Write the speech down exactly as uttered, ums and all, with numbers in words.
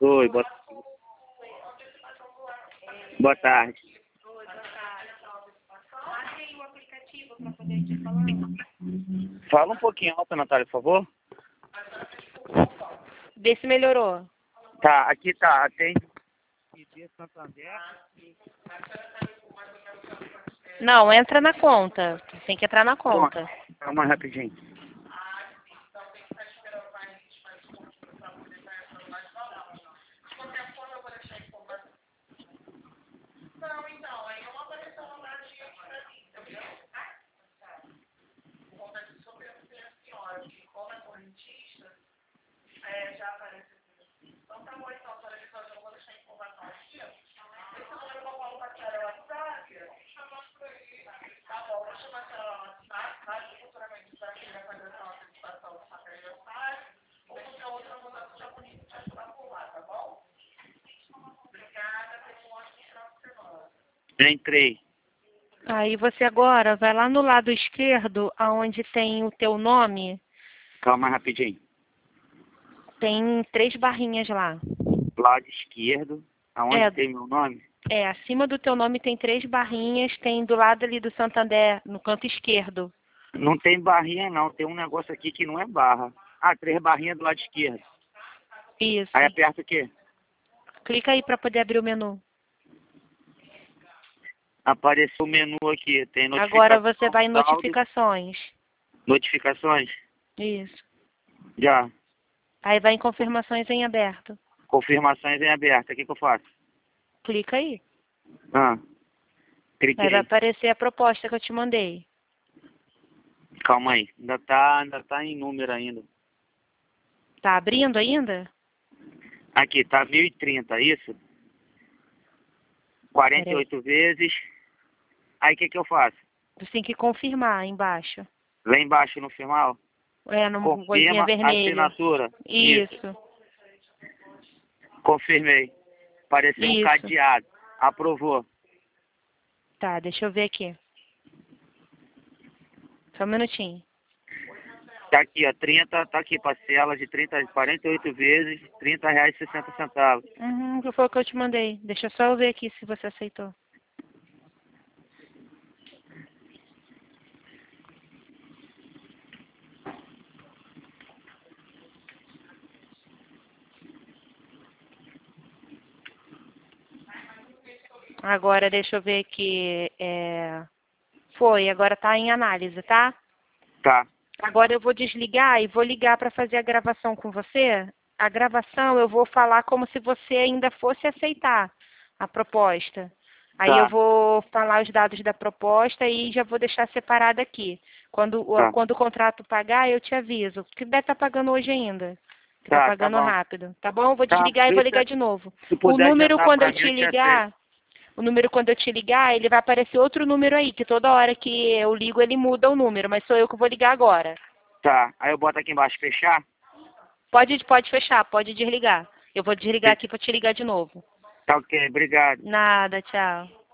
Oi, boa, boa tarde. Fala um pouquinho alto, Natália, por favor. Vê se melhorou. Tá, aqui tá, atende. Santander. Não, entra na conta. Tem que entrar na conta. Calma rapidinho. Entrei. Aí você agora vai lá no lado esquerdo, aonde tem o teu nome. Calma rapidinho. Tem três barrinhas lá. Lado esquerdo, aonde É. tem meu nome? É, acima do teu nome tem três barrinhas, tem do lado ali do Santander, no canto esquerdo. Não tem barrinha não, tem um negócio aqui que não é barra. Ah, três barrinhas do lado esquerdo. Isso. Aí aperta o quê? Clica aí para poder abrir o menu. Apareceu o menu aqui, tem notificações. Agora você vai em notificações. Notificações? Isso. Já. Aí vai em confirmações em aberto. Confirmações em aberto, o que que eu faço? Clica aí. Ah, cliquei. Aí vai aparecer a proposta que eu te mandei. Calma aí, ainda tá, ainda tá em número ainda. Tá abrindo ainda? Aqui, tá mil e trinta, isso? quarenta e oito vezes. Aí o que que eu faço? Você tem que confirmar aí embaixo. Lá embaixo no final? É, no coisinha Confirma vermelha. assinatura. Isso. Isso. Confirmei. Apareceu um Isso. cadeado. Aprovou. Tá, deixa eu ver aqui. Só um minutinho. Tá aqui, ó, trinta, tá aqui, parcela de trinta, quarenta e oito vezes, trinta reais e sessenta centavos. Uhum, que foi o que eu te mandei. Deixa só eu ver aqui se você aceitou. Agora deixa eu ver aqui. É... Foi, agora tá em análise, tá? Tá. Agora eu vou desligar e vou ligar para fazer a gravação com você. A gravação eu vou falar como se você ainda fosse aceitar a proposta. Aí Tá. eu vou falar os dados da proposta e já vou deixar separado aqui. Quando, Tá. quando o contrato pagar, eu te aviso. Porque deve estar pagando hoje ainda. Está Tá, tá pagando bom. rápido. Tá bom? Vou Tá, desligar e vou ligar deixa- de novo. Se O puder número, adiantar quando pra eu mim, te eu te ligar, aceito. o número, quando eu te ligar, ele vai aparecer outro número aí, que toda hora que eu ligo, ele muda o número, mas sou eu que vou ligar agora. Tá, aí eu boto aqui embaixo, fechar? Pode, pode fechar, pode desligar. Eu vou desligar aqui para te ligar de novo. Tá ok, obrigado. Nada, tchau.